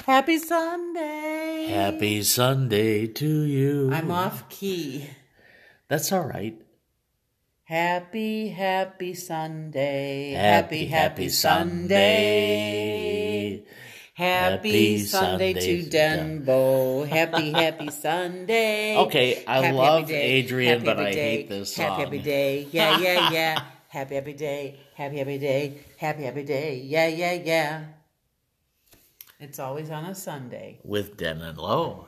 Happy Sunday. Happy Sunday to you. I'm off key. That's all right. Happy Sunday. Happy Sunday. Happy Sunday to Denbo. Happy Sunday. Okay, I love day. Adrian, but I hate this song. Happy day. Yeah. Happy day. Happy day. Happy day. Yeah. It's always on a Sunday. With Den and Lowe.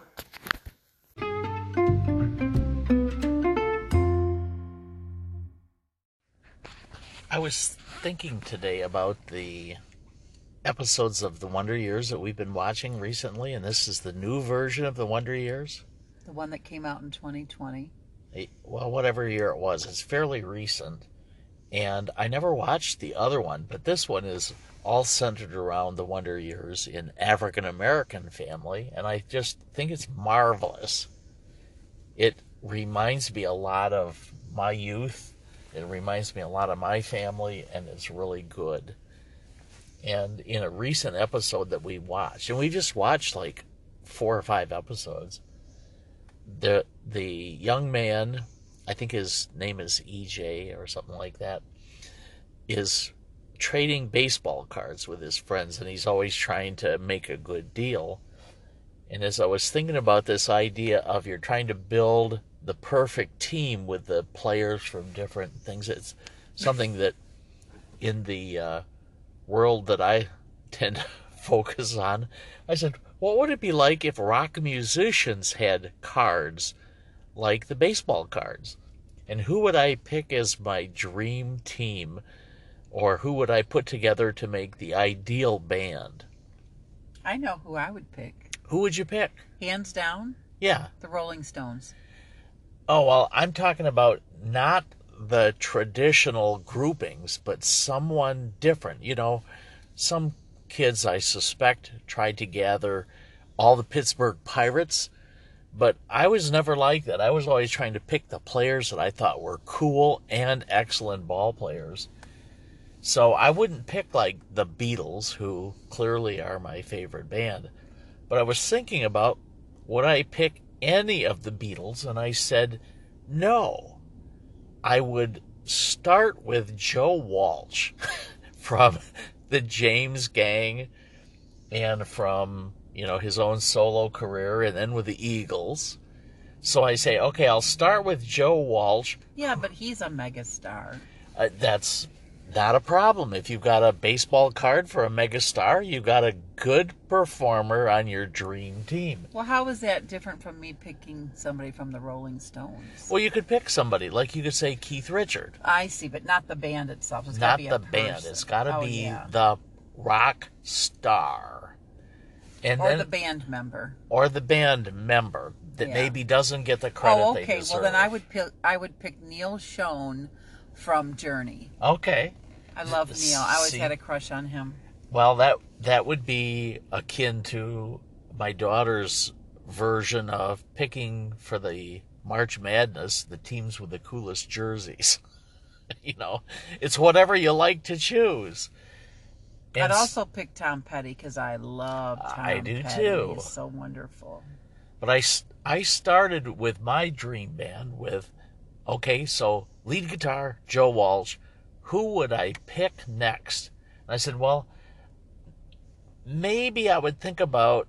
I was thinking today about the episodes of The Wonder Years that we've been watching recently, and this is the new version of The Wonder Years. The one that came out in 2020. Well, whatever year it was, it's fairly recent. And I never watched the other one, but this one is all centered around the Wonder Years in African-American family, and I just think it's marvelous. It reminds me a lot of my youth. It reminds me a lot of my family, and it's really good. And in a recent episode that we watched, and we just watched like 4 or 5 episodes, the young man, I think his name is EJ or something like that, is trading baseball cards with his friends, and he's always trying to make a good deal. And as I was thinking about this idea of you're trying to build the perfect team with the players from different things, it's something that in the world that I tend to focus on, I said, what would it be like if rock musicians had cards like the baseball cards? And who would I pick as my dream team? Or who would I put together to make the ideal band? I know who I would pick. Who would you pick? Hands down? Yeah. The Rolling Stones. Oh, well, I'm talking about not the traditional groupings, but someone different. You know, some kids, I suspect, tried to gather all the Pittsburgh Pirates, but I was never like that. I was always trying to pick the players that I thought were cool and excellent ball players. So I wouldn't pick like the Beatles, who clearly are my favorite band. But I was thinking about, would I pick any of the Beatles? And I said, no. I would start with Joe Walsh from the James Gang and from, his own solo career, and then with the Eagles. So I say, okay, I'll start with Joe Walsh. Yeah, but he's a megastar. That's not a problem. If you've got a baseball card for a megastar, you've got a good performer on your dream team. Well, how is that different from me picking somebody from the Rolling Stones? Well, you could pick somebody, like you could say Keith Richard. I see, but not the band itself. It's not be the a band. person. It's got to be yeah. the rock star. And or then, the band member. Or the band member that maybe doesn't get the credit they deserve. Well, then I would pick Neil Schon from Journey. Okay. I love Neil. I always had a crush on him. Well, that would be akin to my daughter's version of picking for the March Madness the teams with the coolest jerseys. It's whatever you like to choose. I'd also pick Tom Petty because I love Tom Petty. I do too. He's so wonderful. But I started with my dream band with, so lead guitar, Joe Walsh. Who would I pick next? And I said, well, maybe I would think about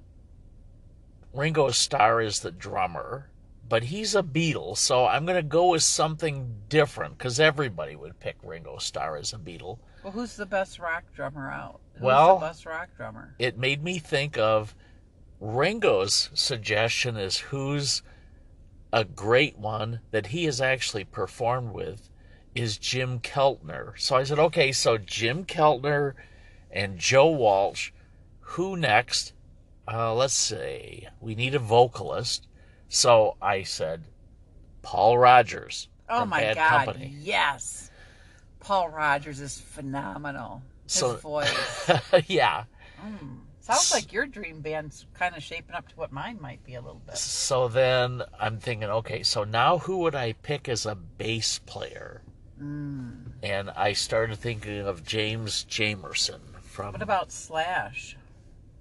Ringo Starr as the drummer, but he's a Beatle, so I'm going to go with something different, because everybody would pick Ringo Starr as a Beatle. Well, who's the best rock drummer out? Who's the best rock drummer? It made me think of Ringo's suggestion as who's a great one that he has actually performed with is Jim Keltner. So I said, okay, so Jim Keltner and Joe Walsh. Who next? Let's see. We need a vocalist. So I said, Paul Rodgers. Oh, from my Bad God. Company. Yes. Paul Rodgers is phenomenal. His voice. Yeah. Sounds like your dream band's kind of shaping up to what mine might be a little bit. So then I'm thinking, okay, so now who would I pick as a bass player? And I started thinking of James Jamerson from... What about Slash?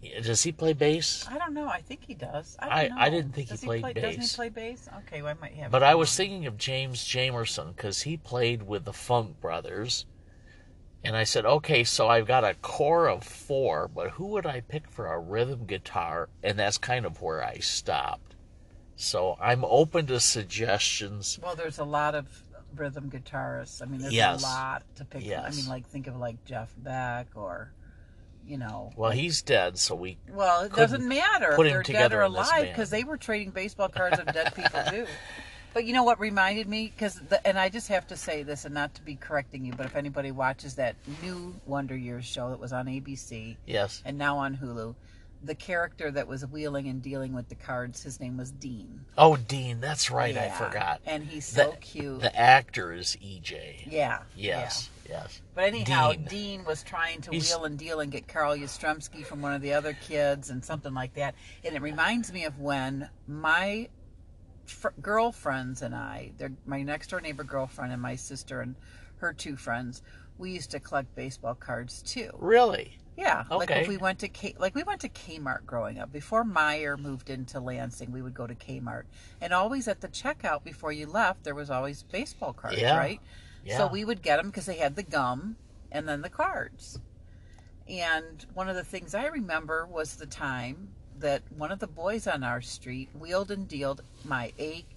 Does he play bass? I don't know. I think he does. I don't know. didn't think he played bass. Doesn't he play bass? Okay, well, I might have. But I was thinking of James Jamerson because he played with the Funk Brothers. And I said, okay, so I've got a core of 4, but who would I pick for a rhythm guitar? And that's kind of where I stopped. So I'm open to suggestions. Well, there's a lot of rhythm guitarists. I mean, there's Yes. a lot to pick Yes. from. I mean, like, think of like Jeff Beck or, you know. Well, he's dead, so we Well, it couldn't doesn't matter put if him they're together dead or in this alive band. because they were trading baseball cards of dead people too. But you know what reminded me? And I just have to say this, and not to be correcting you, but if anybody watches that new Wonder Years show that was on ABC, Yes. and now on Hulu, the character that was wheeling and dealing with the cards, his name was Dean. Oh, Dean, that's right, I Yeah. forgot. And he's so The- cute. The actor is EJ. Yeah. Yes, Yeah. yes. But anyhow, Dean. Dean was trying to He's- wheel and deal and get Carl Yastrzemski from one of the other kids and something like that. And it reminds me of when my girlfriends and my next door neighbor girlfriend and my sister and her 2 friends, we used to collect baseball cards too. Really? Yeah, like Okay. if we went to Kmart growing up. Before Meyer moved into Lansing, we would go to Kmart, and always at the checkout before you left, there was always baseball cards, Yeah. right? Yeah. So we would get them because they had the gum and then the cards. And one of the things I remember was the time that one of the boys on our street wheeled and dealed my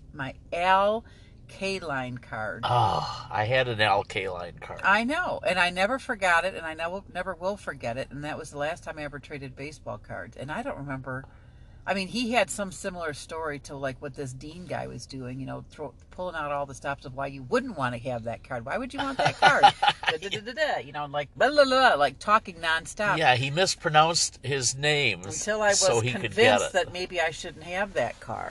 Al K-line card. Oh, I had an Al Kaline card. I know, and I never forgot it, and I never will forget it. And that was the last time I ever traded baseball cards. And I don't remember. I mean, he had some similar story to like what this Dean guy was doing. You know, pulling out all the stops of why you wouldn't want to have that card. Why would you want that card? Da-da-da-da-da, you know, like blah, blah, blah, like talking nonstop. Yeah, he mispronounced his names Until I was so he could get convinced it. that maybe I shouldn't have that card.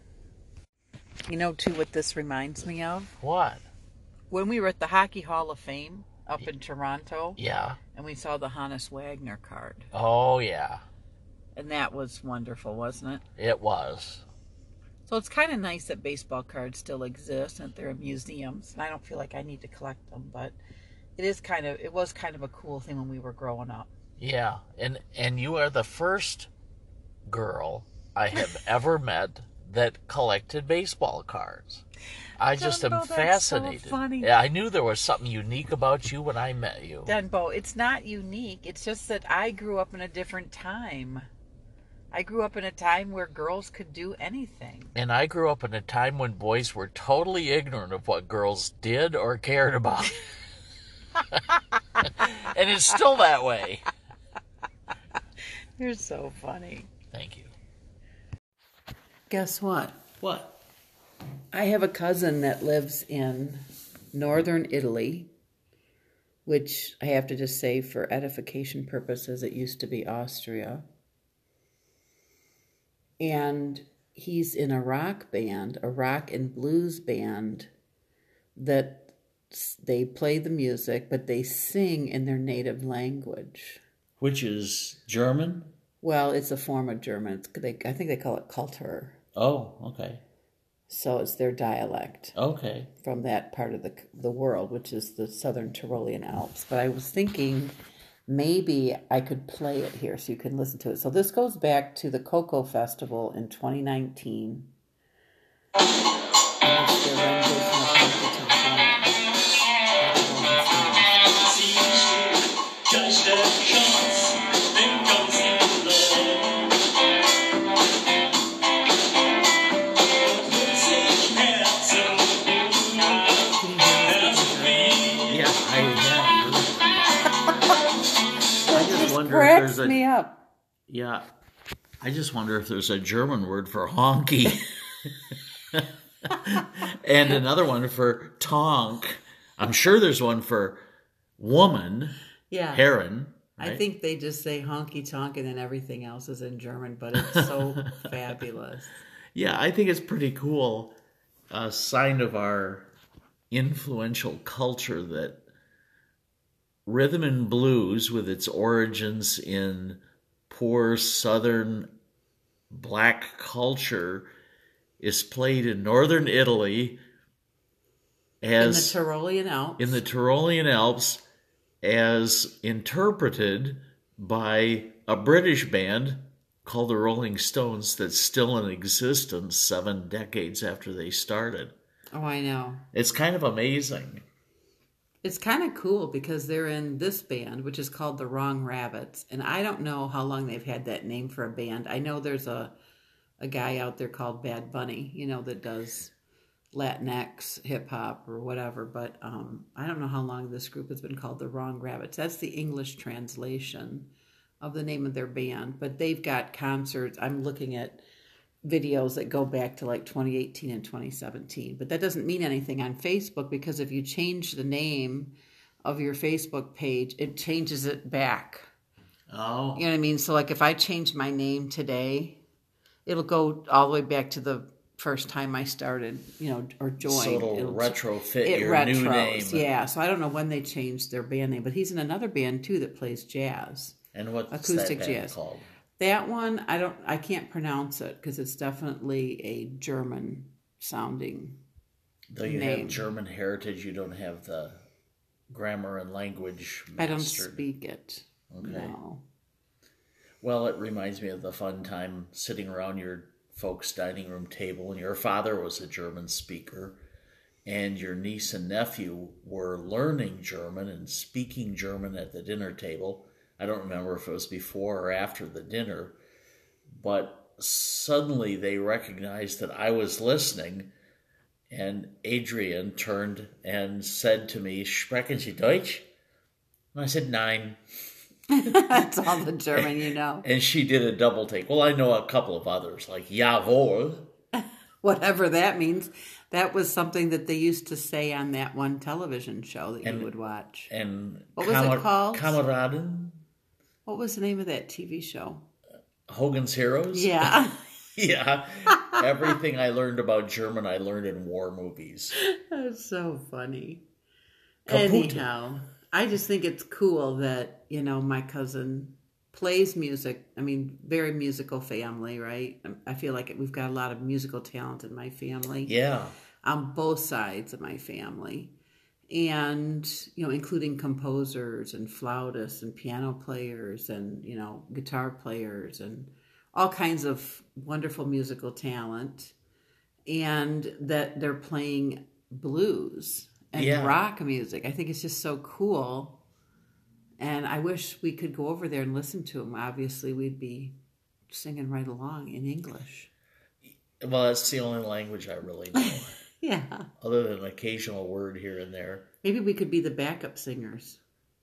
You know, too, what this reminds me of? What? When we were at the Hockey Hall of Fame up in Toronto, Yeah. and we saw the Hannes Wagner card. Oh, yeah. And that was wonderful, wasn't it? It was. So it's kind of nice that baseball cards still exist and they're in museums. And I don't feel like I need to collect them, but it was kind of a cool thing when we were growing up. Yeah. And you are the first girl I have ever met that collected baseball cards. I just am Dumbo, that's fascinated. so funny. Yeah, I knew there was something unique about you when I met you. Dunbo, it's not unique. It's just that I grew up in a different time. I grew up in a time where girls could do anything. And I grew up in a time when boys were totally ignorant of what girls did or cared about. And it's still that way. You're so funny. Thank you. Guess what? What? I have a cousin that lives in northern Italy, which I have to just say for edification purposes, it used to be Austria. And he's in a rock band, a rock and blues band, that they play the music, but they sing in their native language. Which is German? Well, it's a form of German. I think they call it Kultur. Oh, okay. So it's their dialect Okay. from that part of the world, which is the Southern Tyrolean Alps. But I was thinking maybe I could play it here so you can listen to it. So this goes back to the Cocoa Festival in 2019. And it's their rendition of Honky Tonk cracks me up. Yeah. I just wonder if there's a German word for honky. And another one for tonk. I'm sure there's one for woman. Yeah. Heron. Right? I think they just say honky tonk and then everything else is in German, but it's so fabulous. Yeah, I think it's pretty cool. A sign of our influential culture that rhythm and blues, with its origins in poor Southern black culture, is played in northern Italy as in the Tyrolean Alps. in the Tyrolean Alps, as interpreted by a British band called the Rolling Stones that's still in existence 7 decades after they started. Oh, I know. It's kind of amazing. It's kind of cool because they're in this band, which is called the Wrong Rabbits. And I don't know how long they've had that name for a band. I know there's a guy out there called Bad Bunny, that does Latinx hip hop or whatever. But I don't know how long this group has been called the Wrong Rabbits. That's the English translation of the name of their band. But they've got concerts. I'm looking at videos that go back to like 2018 and 2017. But that doesn't mean anything on Facebook, because if you change the name of your Facebook page, it changes it back. Oh. You know what I mean? So like if I change my name today, it'll go all the way back to the first time I started, or joined. So it'll retrofit your new name. Yeah, so I don't know when they changed their band name, but he's in another band too that plays jazz. And what's acoustic that band jazz called? That one, I can't pronounce it because it's definitely a German sounding Though you name. have German heritage, you don't have the grammar and language mastered. I don't speak it. Okay. No. Well, it reminds me of the fun time sitting around your folks' dining room table, and your father was a German speaker, and your niece and nephew were learning German and speaking German at the dinner table. I don't remember if it was before or after the dinner, but suddenly they recognized that I was listening, and Adrian turned and said to me, "Sprechen Sie Deutsch?" And I said, "Nein." That's all the German you know. And she did a double take. Well, I know a couple of others, like jawohl. Whatever that means. That was something that they used to say on that one television show that you would watch. And what was it called? Kameraden? What was the name of that TV show? Hogan's Heroes? Yeah. Yeah. Everything I learned about German, I learned in war movies. That's so funny. Kaput. Anyhow, I just think it's cool that, my cousin plays music. I mean, very musical family, right? I feel like we've got a lot of musical talent in my family. Yeah. On both sides of my family. And, including composers and flautists and piano players and, guitar players and all kinds of wonderful musical talent. And that they're playing blues and rock music. I think it's just so cool. And I wish we could go over there and listen to them. Obviously, we'd be singing right along in English. Well, that's the only language I really know. Yeah. Other than an occasional word here and there. Maybe we could be the backup singers.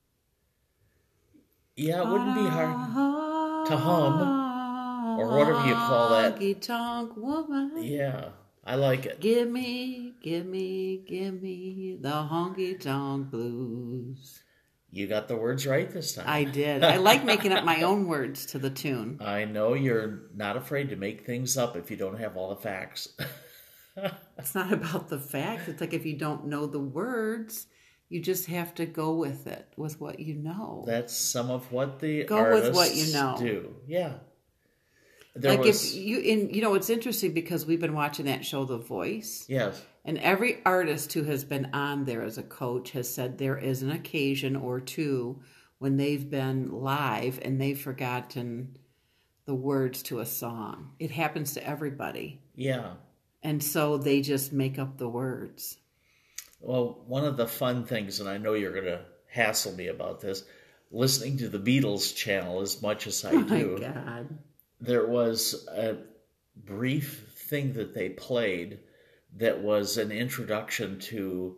Yeah, it wouldn't be hard to hum. Or whatever you call that. Honky tonk woman. Yeah, I like it. Give me the honky tonk blues. You got the words right this time. I did. I like making up my own words to the tune. I know you're not afraid to make things up if you don't have all the facts. It's not about the facts. It's like if you don't know the words, you just have to go with it, with what you know. That's some of what the go artists with what you know. Do. Yeah. If you it's interesting because we've been watching that show, The Voice. Yes. And every artist who has been on there as a coach has said there is an occasion or two when they've been live and they've forgotten the words to a song. It happens to everybody. Yeah. And so they just make up the words. Well, one of the fun things, and I know you're going to hassle me about this, listening to the Beatles channel as much as I do. Oh, my God. There was a brief thing that they played that was an introduction to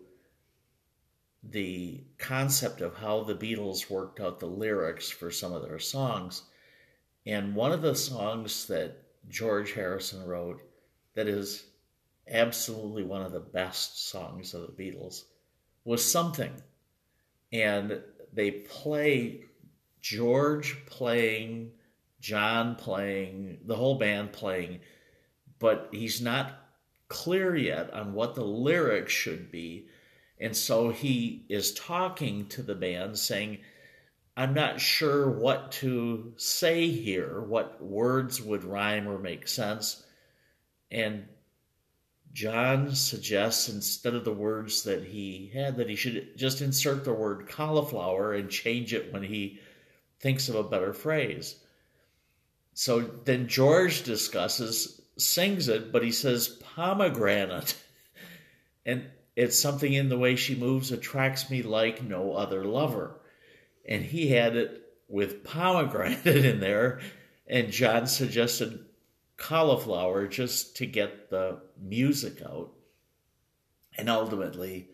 the concept of how the Beatles worked out the lyrics for some of their songs. And one of the songs that George Harrison wrote that is absolutely one of the best songs of the Beatles was Something. And they play George playing, John playing, the whole band playing, but he's not clear yet on what the lyrics should be. And so he is talking to the band saying, I'm not sure what to say here, what words would rhyme or make sense. And John suggests instead of the words that he had, that he should just insert the word cauliflower and change it when he thinks of a better phrase. So then George sings it, but he says pomegranate. And it's something in the way she moves attracts me like no other lover. And he had it with pomegranate in there, and John suggested cauliflower just to get the music out. And ultimately,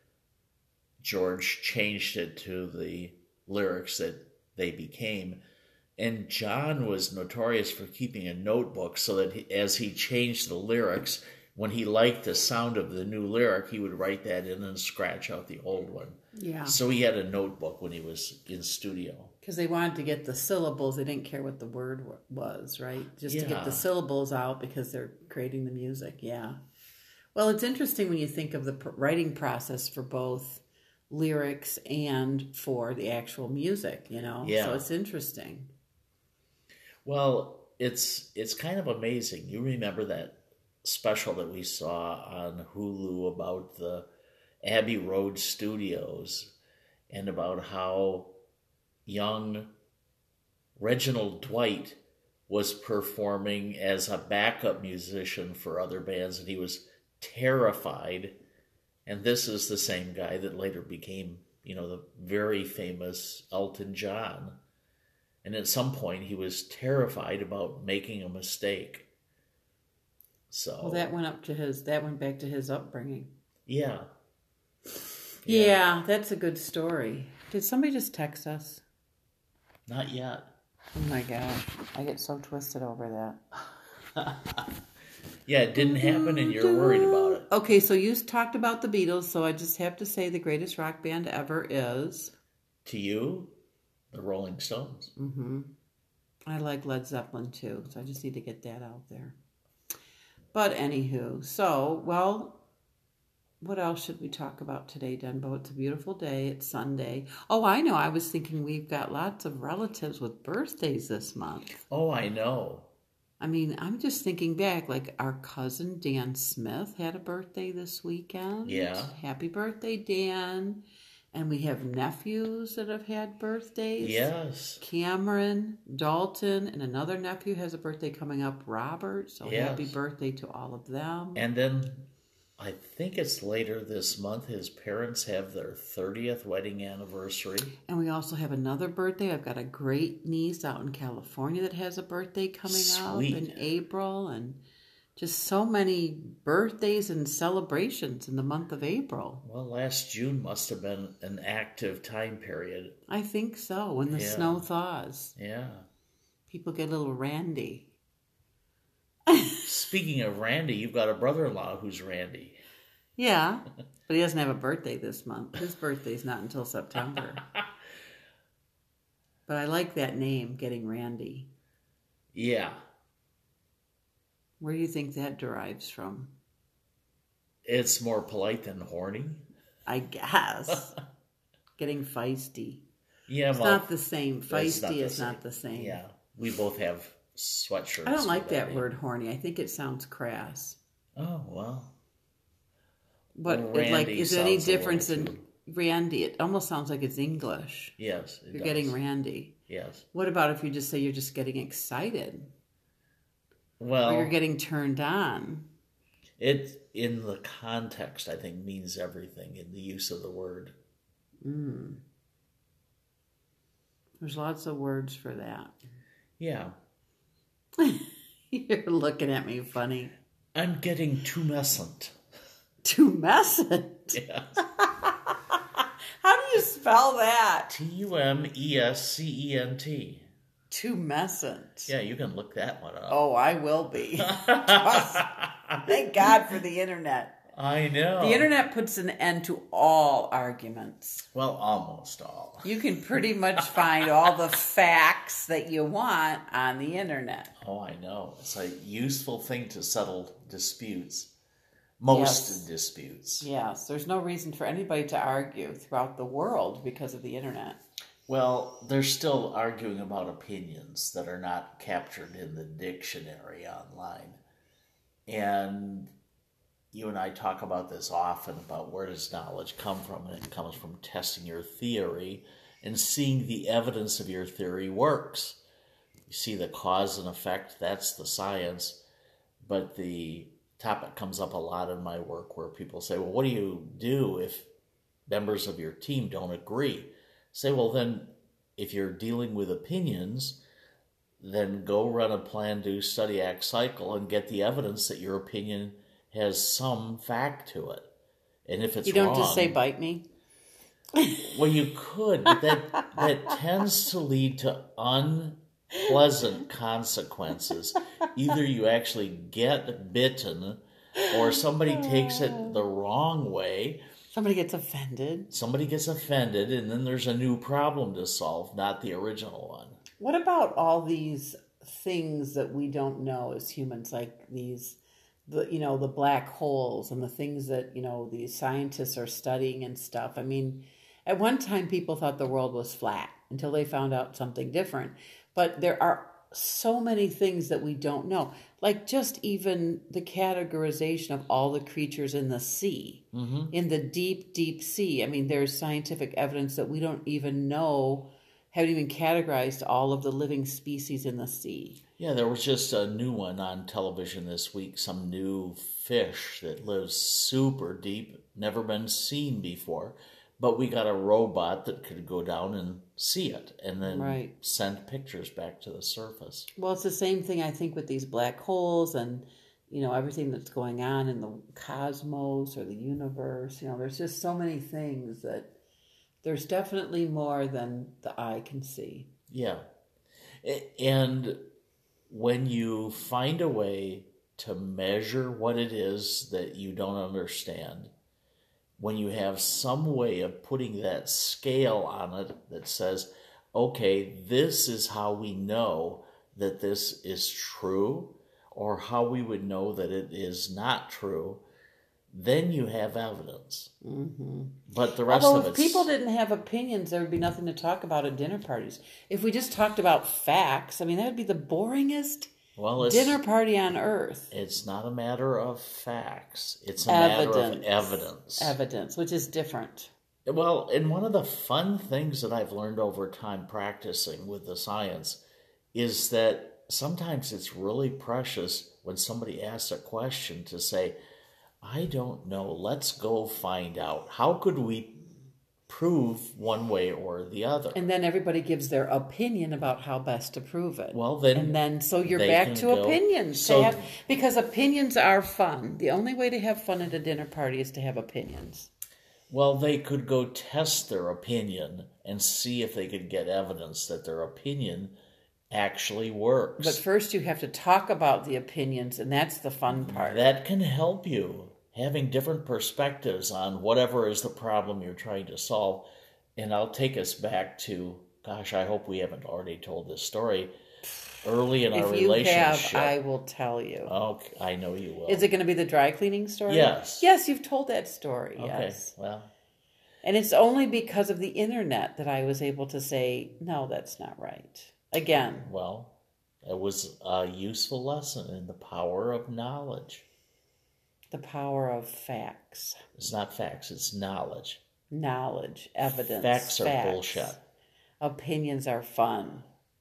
George changed it to the lyrics that they became. And John was notorious for keeping a notebook so that as he changed the lyrics, when he liked the sound of the new lyric, he would write that in and scratch out the old one. Yeah. So he had a notebook when he was in studio. Because they wanted to get the syllables. They didn't care what the word was, right? Just to get the Yeah. syllables out because they're creating the music. Yeah. Well, it's interesting when you think of the writing process for both lyrics and for the actual music, you know? Yeah. So it's interesting. Well, it's kind of amazing. You remember that special that we saw on Hulu about the Abbey Road Studios and about how young Reginald Dwight was performing as a backup musician for other bands, and he was terrified. And this is the same guy that later became, the very famous Elton John. And at some point, he was terrified about making a mistake. So Well, that went back to his upbringing. yeah. Yeah, that's a good story. Did somebody just text us? Not yet. Oh my gosh, I get so twisted over that. Yeah, it didn't happen and you're worried about it. Okay, so you talked about the Beatles, so I just have to say the greatest rock band ever is... To you, the Rolling Stones. Mm-hmm. I like Led Zeppelin too, so I just need to get that out there. But anywho, so, well, what else should we talk about today, Denbo? It's a beautiful day. It's Sunday. Oh, I know. I was thinking we've got lots of relatives with birthdays this month. Oh, I know. I mean, I'm just thinking back, like our cousin Dan Smith had a birthday this weekend. Yeah. Happy birthday, Dan. And we have nephews that have had birthdays. Yes. Cameron, Dalton, and another nephew has a birthday coming up, Robert. So Yes. happy birthday to all of them. And then I think it's later this month, his parents have their 30th wedding anniversary. And we also have another birthday. I've got a great niece out in California that has a birthday coming up in April. And just so many birthdays and celebrations in the month of April. Well, last June must have been an active time period. I think so, when the snow thaws. Yeah. People get a little randy. Speaking of Randy, you've got a brother-in-law who's Randy. Yeah, but he doesn't have a birthday this month. His birthday's not until September. But I like that name, Getting Randy. Yeah. Where do you think that derives from? It's more polite than horny. I guess. Getting feisty. Yeah, It's not the same. Feisty is same. not the same. Yeah, we both have sweatshirts. I don't like with that name. word horny. I think it sounds crass. Oh, well. But Well, like, Randy is there any sounds a little difference in too- Randy? It almost sounds like it's English. Yes, it You're does. getting randy. Yes. What about if you just say you're just getting excited? Well, Or you're getting turned on? it, in the context, I think, means everything in the use of the word. There's lots of words for that. Yeah. You're looking at me funny. I'm getting tumescent. Tumescent? Yes. How do you spell that? Tumescent. Tumescent. Yeah, you can look that one up. Oh, I will be. Thank God for the internet. I know. The internet puts an end to all arguments. Well, almost all. You can pretty much find all the facts that you want on the internet. Oh, I know. It's a useful thing to settle disputes. Most Yes. disputes. Yes, there's no reason for anybody to argue throughout the world because of the internet. Well, they're still arguing about opinions that are not captured in the dictionary online. And you and I talk about this often, about where does knowledge come from, and it comes from testing your theory and seeing the evidence of your theory works. You see the cause and effect, that's the science. But the topic comes up a lot in my work where people say, well, what do you do if members of your team don't agree? Say, well, then if you're dealing with opinions, then go run a plan, do, study, act, cycle, and get the evidence that your opinion has some fact to it. And if it's You don't wrong, just say bite me. well, you could, but that tends to lead to unpleasant consequences. Either you actually get bitten, or somebody takes it the wrong way. Somebody gets offended. And then there's a new problem to solve, not the original one. What about all these things that we don't know as humans, like the black holes and the things that, these scientists are studying and stuff? I mean, at one time people thought the world was flat until they found out something different. But there are so many things that we don't know, like just even the categorization of all the creatures in the sea, in the deep, deep sea. I mean, there's scientific evidence that we don't even know, haven't even categorized all of the living species in the sea. Yeah, there was just a new one on television this week, some new fish that lives super deep, never been seen before. But we got a robot that could go down and see it and then send pictures back to the surface. Well, it's the same thing, I think, with these black holes and, everything that's going on in the cosmos or the universe. There's just so many things that there's definitely more than the eye can see. Yeah. And when you find a way to measure what it is that you don't understand, when you have some way of putting that scale on it that says, okay, this is how we know that this is true, or how we would know that it is not true, then you have evidence. Mm-hmm. But the rest of it... if people didn't have opinions, there would be nothing to talk about at dinner parties. If we just talked about facts, that would be the boringest dinner party on earth. It's not a matter of facts. It's a matter of evidence. Evidence, which is different. Well, and one of the fun things that I've learned over time practicing with the science is that sometimes it's really precious when somebody asks a question to say, I don't know, let's go find out. How could we prove one way or the other? And then everybody gives their opinion about how best to prove it. Well, then... And then, so you're back to opinions. Because opinions are fun. The only way to have fun at a dinner party is to have opinions. Well, they could go test their opinion and see if they could get evidence that their opinion actually works. But first you have to talk about the opinions, and that's the fun part. That can help you. Having different perspectives on whatever is the problem you're trying to solve. And I'll take us back to, gosh, I hope we haven't already told this story, early in our relationship. If you have, I will tell you. Okay, I know you will. Is it going to be the dry cleaning story? Yes. Yes, you've told that story, okay, yes. Well. And it's only because of the internet that I was able to say, no, that's not right. Again. Well, it was a useful lesson in the power of knowledge. The power of facts. It's not facts, it's knowledge. Knowledge, evidence. Facts are bullshit. Opinions are fun.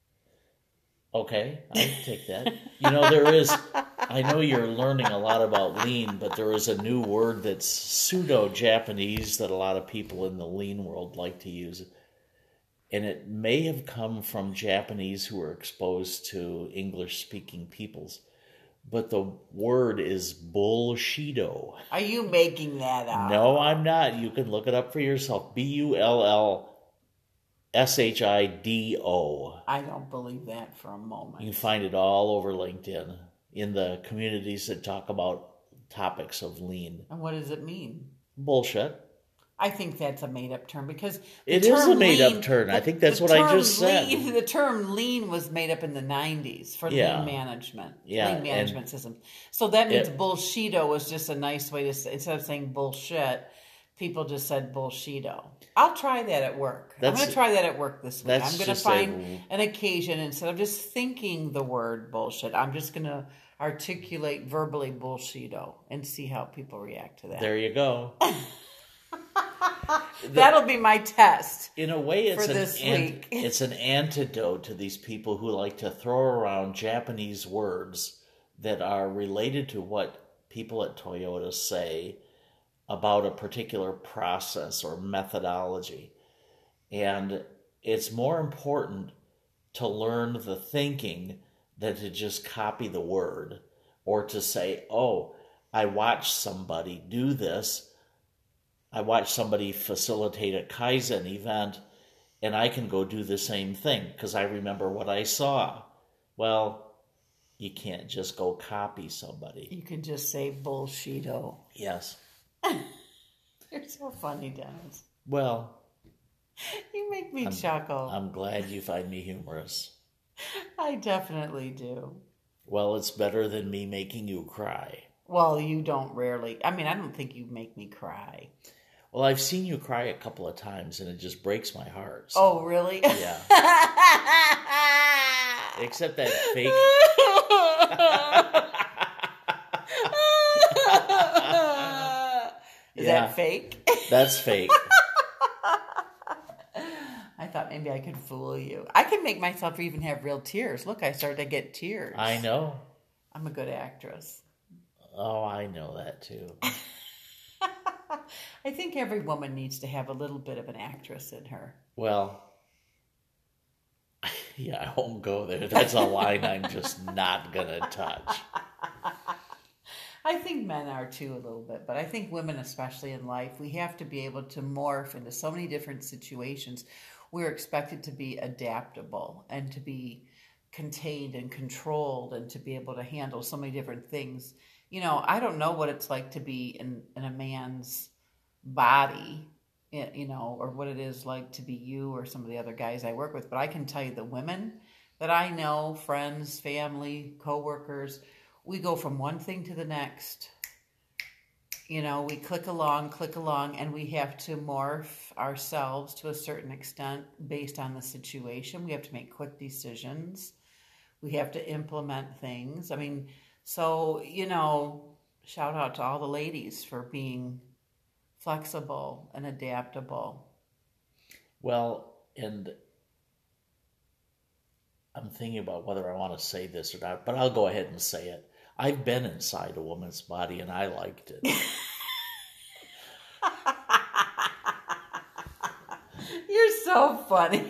Okay, I take that. I know you're learning a lot about lean, but there is a new word that's pseudo-Japanese that a lot of people in the lean world like to use. And it may have come from Japanese who were exposed to English-speaking peoples. But the word is bullshido. Are you making that up? No, I'm not. You can look it up for yourself. Bullshido. I don't believe that for a moment. You can find it all over LinkedIn in the communities that talk about topics of lean. And what does it mean? Bullshit. I think that's a made-up term because it is a made-up term. I think that's what I just said. The term lean was made up in the 90s for lean management, lean management systems. So that means bullshido was just a nice way to say, instead of saying bullshit, people just said bullshido. I'll try that at work. I'm going to try that at work this week. I'm going to find an occasion, instead of just thinking the word bullshit, I'm just going to articulate verbally bullshido and see how people react to that. There you go. That'll be my test. In a way, for this week. It's an antidote to these people who like to throw around Japanese words that are related to what people at Toyota say about a particular process or methodology. And it's more important to learn the thinking than to just copy the word or to say, oh, I watched somebody do this. I watched somebody facilitate a Kaizen event, and I can go do the same thing because I remember what I saw. Well, you can't just go copy somebody. You can just say bullshito. Yes. You're so funny, Dennis. Well, you make me chuckle. I'm glad you find me humorous. I definitely do. Well, it's better than me making you cry. Well, you don't rarely. I mean, I don't think you make me cry. Well, I've seen you cry a couple of times, and it just breaks my heart. So. Oh, really? Yeah. Except that fake... Is that fake? That's fake. I thought maybe I could fool you. I can make myself even have real tears. Look, I started to get tears. I know. I'm a good actress. Oh, I know that too. I think every woman needs to have a little bit of an actress in her. Well, yeah, I won't go there. That's a line I'm just not going to touch. I think men are too a little bit, but I think women, especially in life, we have to be able to morph into so many different situations. We're expected to be adaptable and to be contained and controlled and to be able to handle so many different things. You know, I don't know what it's like to be in a man's body, you know, or what it is like to be you or some of the other guys I work with, but I can tell you the women that I know, friends, family, coworkers, we go from one thing to the next. You know, we click along, and we have to morph ourselves to a certain extent based on the situation. We have to make quick decisions. We have to implement things. I mean, so, you know, shout out to all the ladies for being flexible and adaptable. Well, and I'm thinking about whether I want to say this or not, but I'll go ahead and say it. I've been inside a woman's body and I liked it. You're so funny.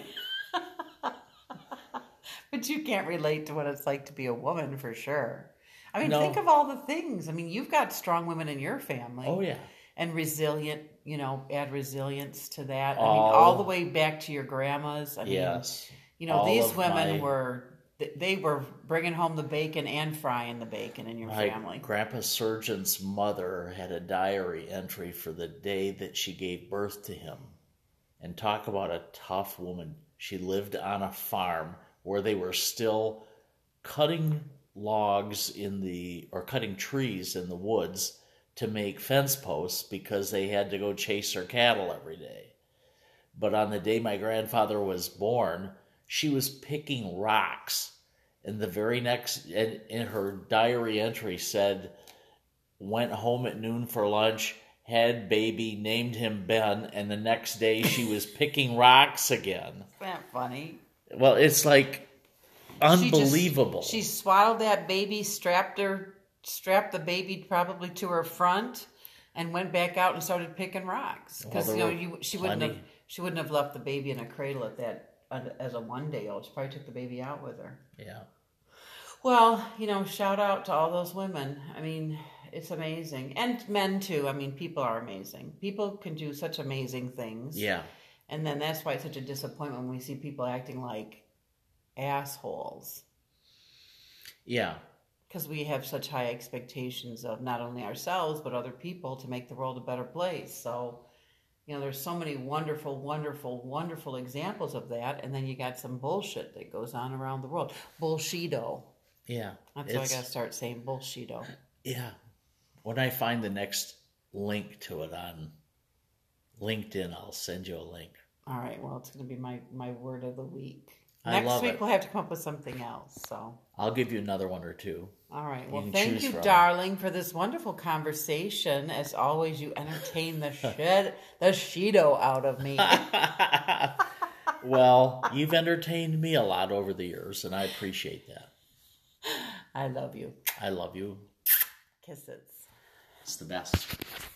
But you can't relate to what it's like to be a woman for sure. I mean, think of all the things. I mean, you've got strong women in your family. Oh, yeah. And resilient, you know, add resilience to that. I mean, all the way back to your grandmas. I mean, yes. You know, these women they were bringing home the bacon and frying the bacon in your family. Grandpa Surgeon's mother had a diary entry for the day that she gave birth to him. And talk about a tough woman. She lived on a farm where they were still cutting logs or cutting trees in the woods to make fence posts because they had to go chase their cattle every day. But on the day my grandfather was born, she was picking rocks. And the very next, in her diary entry said, went home at noon for lunch, had baby, named him Ben, and the next day she was picking rocks again. Isn't that funny? Well, it's like unbelievable. She swaddled that baby, strapped the baby probably to her front, and went back out and started picking rocks. Because she wouldn't have left the baby in a cradle at that as a 1-day-old. She probably took the baby out with her. Yeah. Well, you know, shout out to all those women. I mean, it's amazing. And men, too. I mean, people are amazing. People can do such amazing things. Yeah. And then that's why it's such a disappointment when we see people acting like assholes. Yeah. Because we have such high expectations of not only ourselves, but other people to make the world a better place. So, you know, there's so many wonderful, wonderful, wonderful examples of that. And then you got some bullshit that goes on around the world. Bullshito. Yeah. That's why I got to start saying bullshito. Yeah. When I find the next link to it on LinkedIn, I'll send you a link. All right. Well, it's going to be my word of the week. Next love week it. we'll have to come up with something else. So I'll give you another one or two. all right. You Well, can thank choose you, from. darling, for this wonderful conversation. As always, you entertain the Shido out of me. Well, you've entertained me a lot over the years, and I appreciate that. I love you. I love you. Kisses. It's the best.